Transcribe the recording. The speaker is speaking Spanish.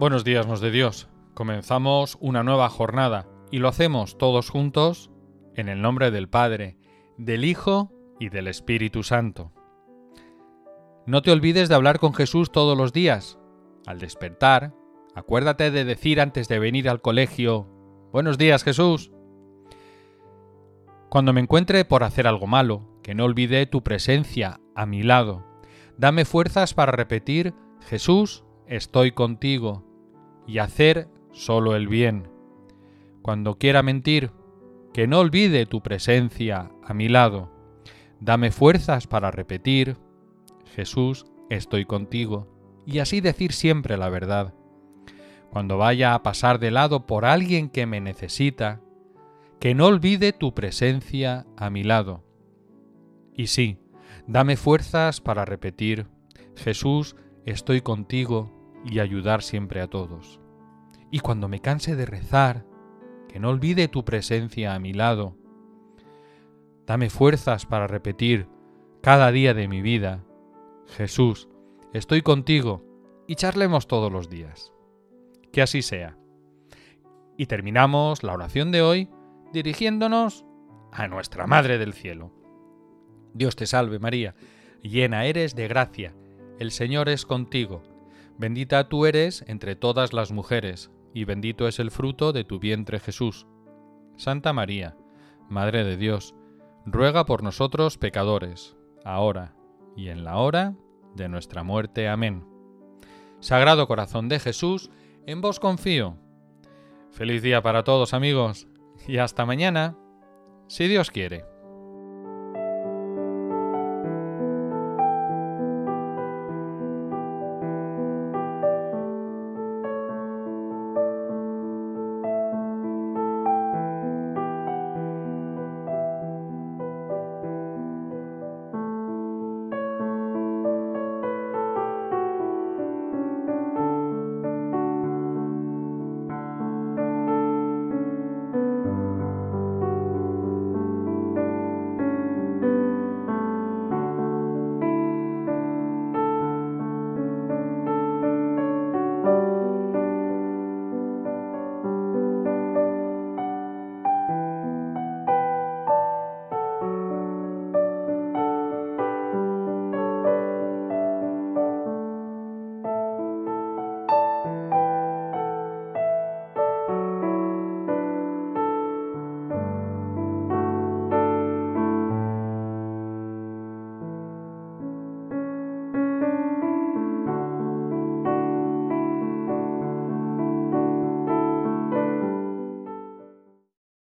Buenos días, nos de Dios. Comenzamos una nueva jornada y lo hacemos todos juntos en el nombre del Padre, del Hijo y del Espíritu Santo. No te olvides de hablar con Jesús todos los días. Al despertar, acuérdate de decir antes de venir al colegio: «Buenos días, Jesús». Cuando me encuentre por hacer algo malo, que no olvide tu presencia a mi lado. Dame fuerzas para repetir: «Jesús, estoy contigo», y hacer solo el bien. Cuando quiera mentir, que no olvide tu presencia a mi lado. Dame fuerzas para repetir: «Jesús, estoy contigo», y así decir siempre la verdad. Cuando vaya a pasar de lado por alguien que me necesita, que no olvide tu presencia a mi lado. Y sí, dame fuerzas para repetir: «Jesús, estoy contigo», y ayudar siempre a todos. Y cuando me canse de rezar, que no olvide tu presencia a mi lado. Dame fuerzas para repetir cada día de mi vida: «Jesús, estoy contigo», y charlemos todos los días. Que así sea. Y terminamos la oración de hoy dirigiéndonos a nuestra Madre del Cielo. Dios te salve María, llena eres de gracia, el Señor es contigo. Bendita tú eres entre todas las mujeres, y bendito es el fruto de tu vientre Jesús. Santa María, Madre de Dios, ruega por nosotros pecadores, ahora y en la hora de nuestra muerte. Amén. Sagrado Corazón de Jesús, en vos confío. Feliz día para todos, amigos, y hasta mañana, si Dios quiere.